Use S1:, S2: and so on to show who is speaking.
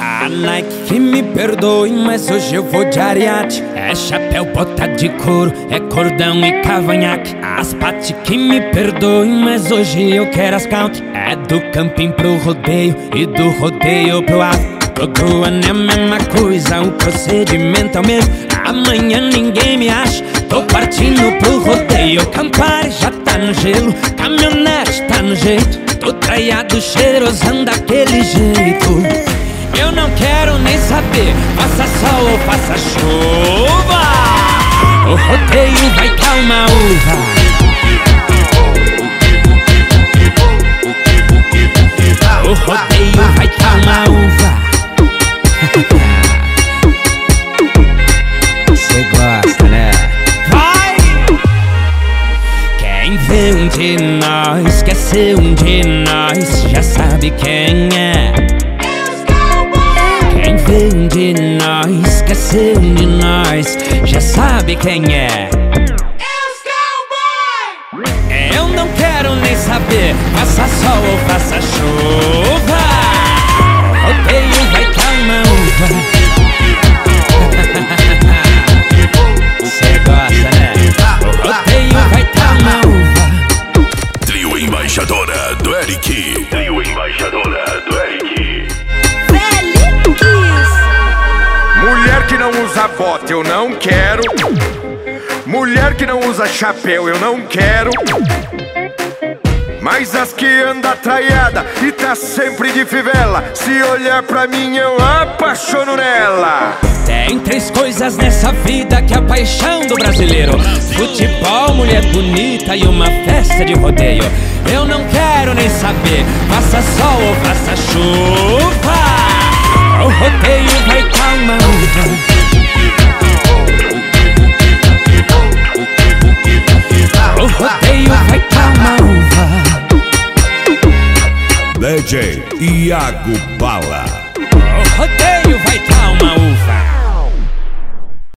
S1: A Nike que me perdoe, mas hoje eu vou de Ariete. É chapéu, bota de couro, é cordão e cavanhaque. As Pati que me perdoe, mas hoje eu quero as count. É do camping pro rodeio e do rodeio pro alto. Todo ano é a mesma coisa, o procedimento é o mesmo. Amanhã ninguém me acha, tô partindo pro rodeio. Campari já tá no gelo, caminhonete tá no jeito. Tô traiado, cheirosão daquele jeito. Eu não quero nem saber, faça sol ou faça chuva. O rodeio vai cá uma uva. O rodeio vai cá uma uva. Cê gosta, né? Vai! Quem vê um de nós, quer ser um de nós, já sabe quem é. Quem vê um de nós, quer ser um de nós, já sabe quem é. Eu não quero nem saber, faça sol ou faça chuva. Rodeio vai cá uma uva. Cê gosta, né? Rodeio vai cá uma uva.
S2: Trio Embaixadora do Eric. Trio Embaixadora do Eric.
S3: Mulher que não usa bota, eu não quero. Mulher que não usa chapéu, eu não quero. Mas as que anda traiada e tá sempre de fivela, se olhar pra mim eu apaixono nela.
S1: Tem três coisas nessa vida que é a paixão do brasileiro: futebol, mulher bonita e uma festa de rodeio. Eu não quero nem saber, faça sol ou faça chuva. O rodeio vai cá uma uva. O rodeio vai cá uma uva.
S2: DJ Iago Bala.
S1: O rodeio vai cá uma uva.